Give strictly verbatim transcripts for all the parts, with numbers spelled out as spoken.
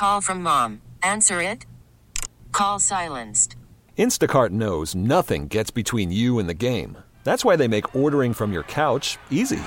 Call from mom. Answer it. Call silenced. Instacart knows nothing gets between you and the game. That's why they make ordering from your couch easy.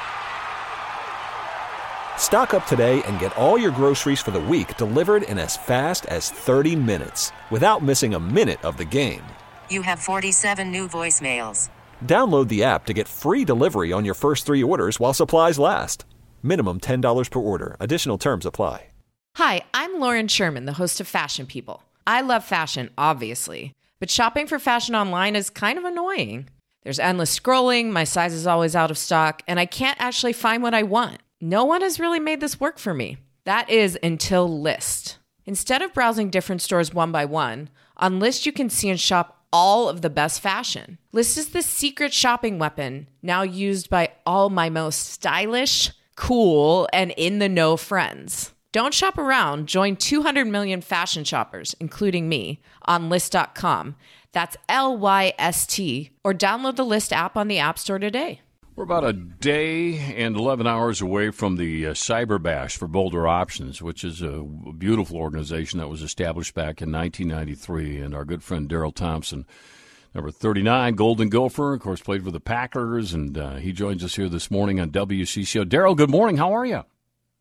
Stock up today and get all your groceries for the week delivered in as fast as thirty minutes without missing a minute of the game. You have forty-seven new voicemails. Download the app to get free delivery on your first three orders while supplies last. Minimum ten dollars per order. Additional terms apply. Hi, I'm Lauren Sherman, the host of Fashion People. I love fashion, obviously, but shopping for fashion online is kind of annoying. There's endless scrolling, my size is always out of stock, and I can't actually find what I want. No one has really made this work for me. That is until Lyst. Instead of browsing different stores one by one, on Lyst you can see and shop all of the best fashion. Lyst is the secret shopping weapon now used by all my most stylish, cool, and in-the-know friends. Don't shop around. Join two hundred million fashion shoppers, including me, on Lyst dot com. That's L Y S T. Or download the Lyst app on the App Store today. We're about a day and eleven hours away from the uh, Cyber Bash for Boulder Options, which is a beautiful organization that was established back in nineteen ninety-three. And our good friend Daryl Thompson, number thirty-nine, Golden Gopher, of course, played for the Packers. And uh, he joins us here this morning on W C C O. Daryl, good morning. How are you?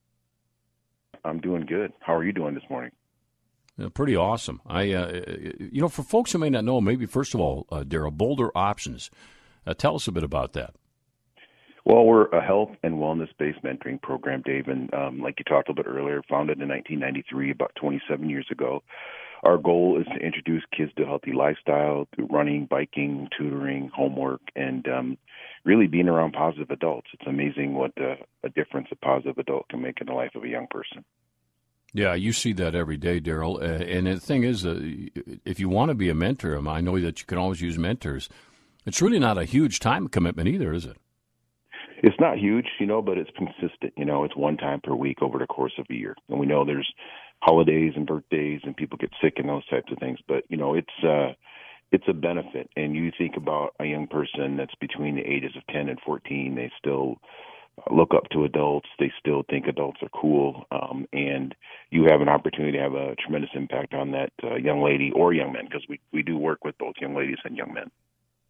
I'm doing good. How are you doing this morning? Yeah, pretty awesome. I, uh, you know, for folks who may not know, maybe first of all, uh, Daryl, Boulder Options. Uh, tell us a bit about that. Well, we're a health and wellness-based mentoring program, Dave, and um, like you talked a little bit earlier, founded in nineteen ninety-three, about twenty-seven years ago. Our goal is to introduce kids to a healthy lifestyle through running, biking, tutoring, homework, and um, really being around positive adults. It's amazing what uh, a difference a positive adult can make in the life of a young person. Yeah, you see that every day, Daryl. Uh, and the thing is, uh, if you want to be a mentor, um, I know that you can always use mentors. It's really not a huge time commitment either, is it? It's not huge, you know, but it's consistent. You know, it's one time per week over the course of a year. And we know there's holidays and birthdays and people get sick and those types of things. But, you know, it's uh, it's a benefit. And you think about a young person that's between the ages of ten and fourteen, they still look up to adults. They still think adults are cool. Um, and you have an opportunity to have a tremendous impact on that uh, young lady or young man, because we, we do work with both young ladies and young men.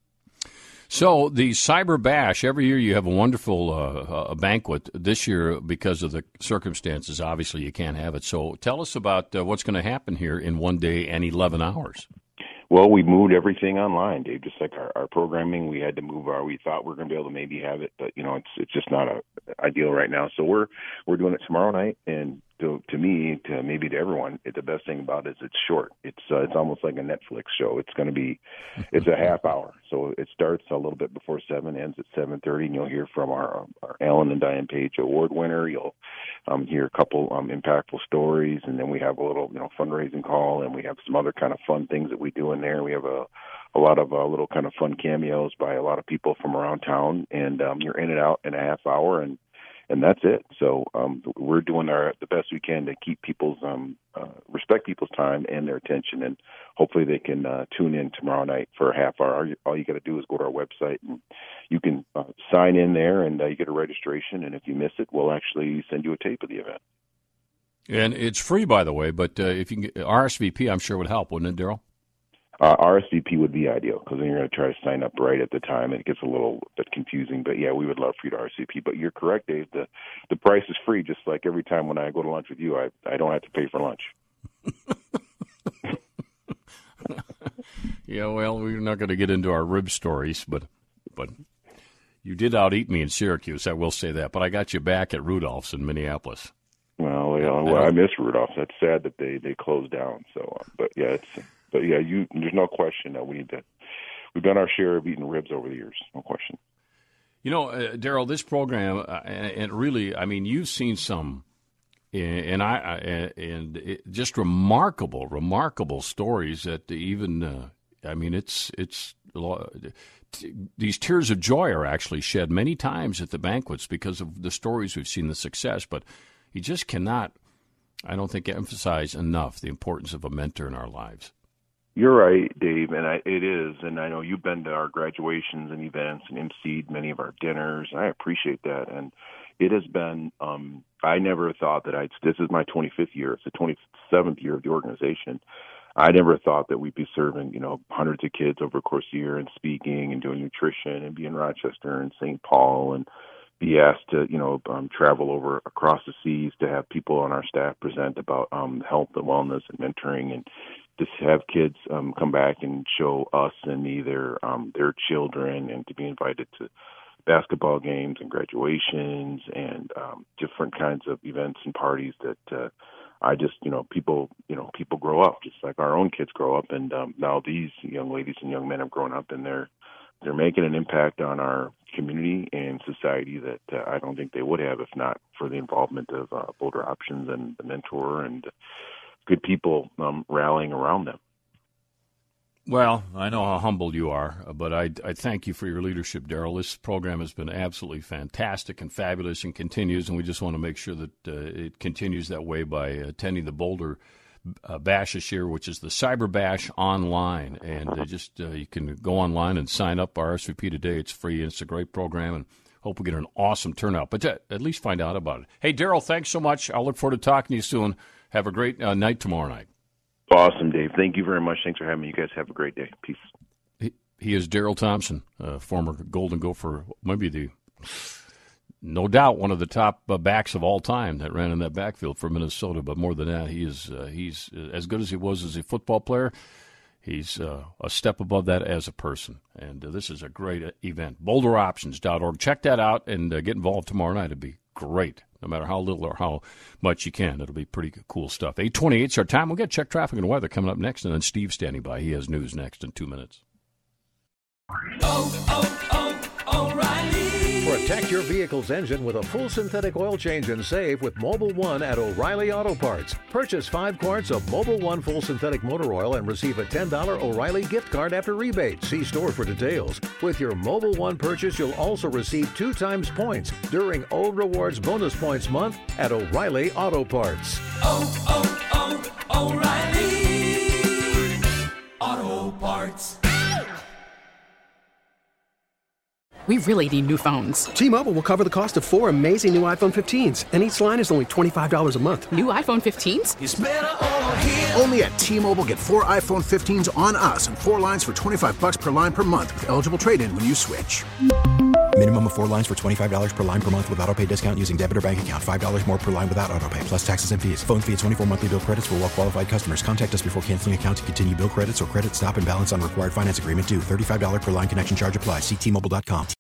So the Cyber Bash, every year you have a wonderful uh, a banquet. This year, because of the circumstances, obviously you can't have it. So tell us about uh, what's going to happen here in one day and eleven hours. Well, we moved everything online, Dave. Just like our, our programming, we had to move our. We thought we were going to be able to maybe have it, but you know, it's it's just not a, ideal right now. So we're we're doing it tomorrow night, and to to me, to maybe to everyone, it, the best thing about it is it's short. It's uh, it's almost like a Netflix show. It's going to be, it's a half hour. So it starts a little bit before seven, ends at seven thirty, and you'll hear from our, our Alan and Diane Page Award winner. You'll um, hear a couple um, impactful stories, and then we have a little you know fundraising call, and we have some other kind of fun things that we do in there. We have a a lot of uh, little kind of fun cameos by a lot of people from around town, and um, you're in and out in a half hour, and and that's it. So um, we're doing our the best we can to keep people's um, uh, respect people's time and their attention, and hopefully they can uh, tune in tomorrow night for a half hour. All you, all you got to do is go to our website, and you can uh, sign in there, and uh, you get a registration. And if you miss it, we'll actually send you a tape of the event. And it's free, by the way. But uh, if you can get R S V P, I'm sure would help, wouldn't it, Daryl? Uh, R S V P would be ideal, because then you're going to try to sign up right at the time, and it gets a little bit confusing. But, yeah, we would love for you to R S V P. But you're correct, Dave. The the price is free, just like every time when I go to lunch with you, I, I don't have to pay for lunch. Yeah, well, we're not going to get into our rib stories, but but you did out-eat me in Syracuse, I will say that. But I got you back at Rudolph's in Minneapolis. Well, yeah, well I miss Rudolph's. That's sad that they, they closed down. So, uh, But, yeah, it's... But, yeah, you, there's no question that we need to – we've done our share of eating ribs over the years, no question. You know, uh, Daryl, this program, uh, and, and really, I mean, you've seen some, and I and it, just remarkable, remarkable stories that even, uh, I mean, it's it's these tears of joy are actually shed many times at the banquets because of the stories we've seen, the success. But you just cannot, I don't think, emphasize enough the importance of a mentor in our lives. You're right, Dave, and I, it is. And I know you've been to our graduations and events and emceed many of our dinners, and I appreciate that. And it has been um, I never thought that I'd, this is my twenty-fifth year. It's the twenty-seventh year of the organization. I never thought that we'd be serving, you know, hundreds of kids over the course of the year and speaking and doing nutrition and be in Rochester and Saint Paul and be asked to, you know, um, travel over across the seas to have people on our staff present about um, health and wellness and mentoring, and just have kids um, come back and show us and me their, um, their children, and to be invited to basketball games and graduations and um, different kinds of events and parties that uh, I just, you know, people, you know, people grow up just like our own kids grow up. And um, now these young ladies and young men have grown up, and they're, they're making an impact on our community and society that uh, I don't think they would have if not for the involvement of uh, Boulder Options and the mentor and good people um, rallying around them. Well, I know how humble you are, but I, I thank you for your leadership, Darrell. This program has been absolutely fantastic and fabulous and continues, and we just want to make sure that uh, it continues that way by attending the Boulder uh, Bash this year, which is the Cyber Bash online. And uh, just uh, you can go online and sign up. R S V P today. It's free, and it's a great program, and hope we get an awesome turnout. But uh, at least find out about it. Hey, Darrell, thanks so much. I'll look forward to talking to you soon. Have a great uh, night tomorrow night. Awesome, Dave. Thank you very much. Thanks for having me. You guys have a great day. Peace. He, he is Darrell Thompson, uh, former Golden Gopher, maybe the, no doubt, one of the top uh, backs of all time that ran in that backfield for Minnesota. But more than that, he is uh, he's as good as he was as a football player. He's uh, a step above that as a person. And uh, this is a great uh, event. boulder options dot org. Check that out and uh, get involved tomorrow night. It'd be great. No matter how little or how much you can. It'll be pretty cool stuff. eight twenty-eight is our time. We'll get check traffic and weather coming up next, and then Steve's standing by. He has news next in two minutes. Oh, oh, oh, O'Reilly. Protect your vehicle's engine with a full synthetic oil change and save with Mobil one at O'Reilly Auto Parts. Purchase five quarts of Mobil one full synthetic motor oil and receive a ten dollars O'Reilly gift card after rebate. See store for details. With your Mobil one purchase, you'll also receive two times points during O Rewards Bonus Points Month at O'Reilly Auto Parts. Oh, oh, oh, O'Reilly Auto Parts. We really need new phones. T-Mobile will cover the cost of four amazing new iPhone fifteens, and each line is only twenty-five dollars a month. New iPhone fifteens? It's better over here. Only at T-Mobile, get four iPhone fifteens on us and four lines for twenty-five dollars per line per month with eligible trade-in when you switch. Minimum of four lines for twenty-five dollars per line per month with autopay discount using debit or bank account. five dollars more per line without autopay, plus taxes and fees. Phone fee at twenty-four monthly bill credits for well-qualified customers. Contact us before canceling account to continue bill credits or credit stop and balance on required finance agreement due. thirty-five dollars per line connection charge applies. See T Mobile dot com.